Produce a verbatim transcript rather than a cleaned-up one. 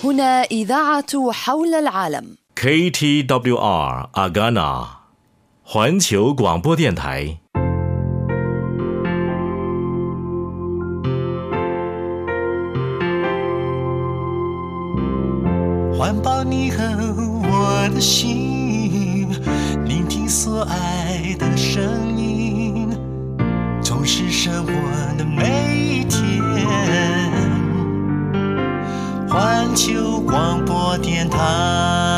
هنا إذاعة حول العالم. K T W R Agana 环球广播电台。 环抱你和我的心，聆听所爱的声音，充实生活的每一天。环球广播电台。